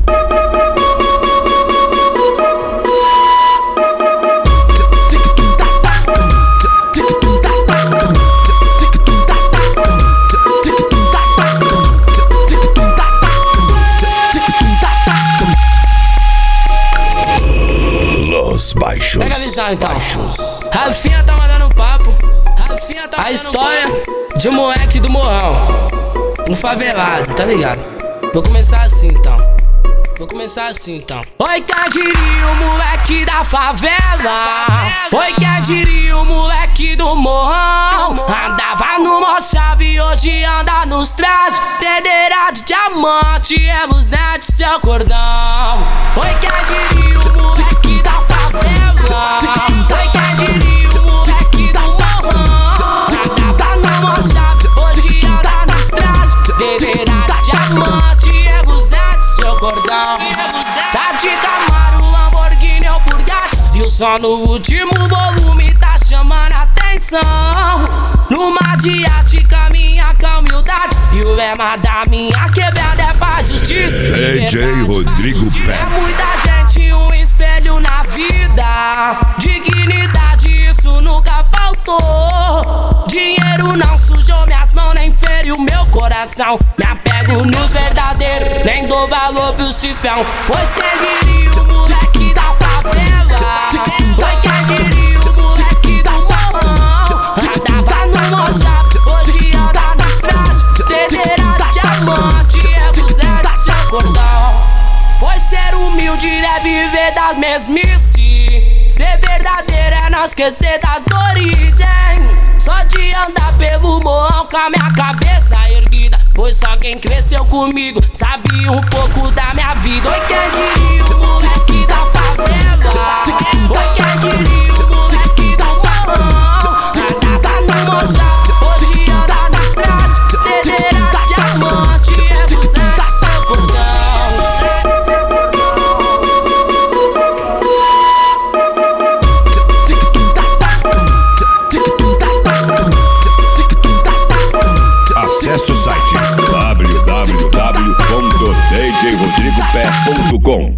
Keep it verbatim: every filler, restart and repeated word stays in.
Baixos. Pega a visão então. Baixos. Rafinha tá mandando papo. Rafinha tá mandando a história papo de um moleque do morrão, um favelado, tá ligado? Vou começar assim então. Vou começar assim então. Oi, quem diria o moleque da favela? Oi, quem diria o moleque do morrão? Andava no Mochave, hoje anda nos trajes. Tedeira de diamante, é luzente seu cordão. Oi, quem diria o moleque da favela? Oi, quem diria o moleque do morrão? Andava no Mochave, hoje anda nos trajes. Tedeira de diamante, é luzente seu cordão. Tá de Camaro, Lamborghini ou Bugatti, e o som no último volume tá chamando a atenção. Numa diática minha com humildade, e o lema da minha quebrada é paz, justiça e D J verdade. Rodrigo Pé. É muita gente, um espelho na vida. Dignidade, isso nunca faltou. Dinheiro não sujou minhas mãos, nem feriu meu coração. Me apego nos verdadeiros, nem dou valor pro cifrão. Pois quem diria o moleque da favela? Oi, quem diria o moleque do morrão? Andava no Mochave, hoje anda nos trajes. Tedeira de diamante, é luzente seu cordão. Pois ser humilde é viver das mesmices. Ser verdadeiro é não esquecer das origens. Só de andar pelo morrão com a minha cabeça erguida, pois só quem cresceu comigo sabe um pouco da minha vida. Oi, quem diria o moleque da favela? Oi, quem diria o moleque do morrão? Andava no Mochave, hoje anda nas trajes. Tedeira de diamante, é luzente seu cordão. Acesse o site w w w ponto d j rodrigo pé ponto com.